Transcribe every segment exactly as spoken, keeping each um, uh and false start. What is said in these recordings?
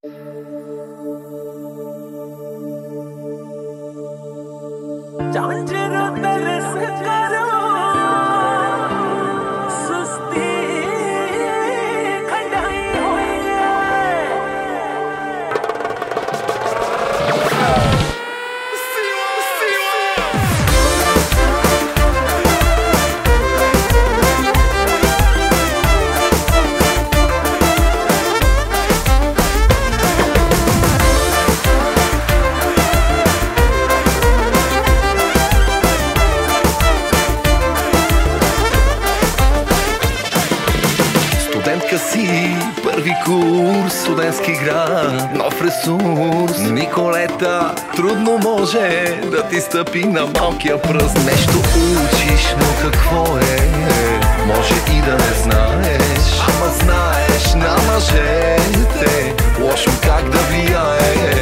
Студентка си, първи курс, студентски град, нов ресурс. Николета, трудно може да ти стъпи на малкия пръст. Нещо учиш, но какво е? Може и да не знаеш, ама знаеш на мъжете лошо как да влияеш.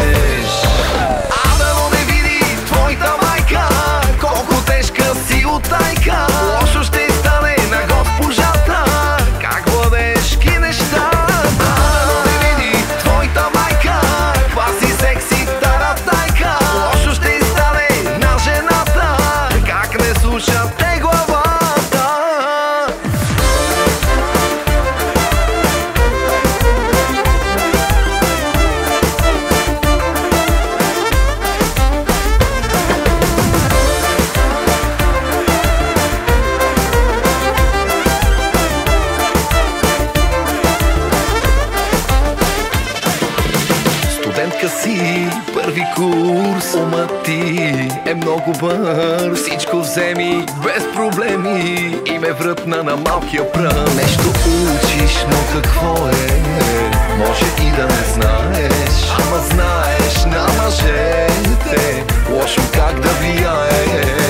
Абе, но не види твоята майка колко тежка си утайка. Лошо ще стане на госпожата как владешки неща. Абе, но не види твоята майка каква си секси таратайка. Лошо ще стане на жената как не слушате главата. Студентка си, първи курс, умът ти е много бърз. Всичко вземи без проблеми и ме врътна на малкия пръст. Нещо учиш, но какво е? Може и да не знаеш, ама знаеш на мъжете лошо как да влияеш.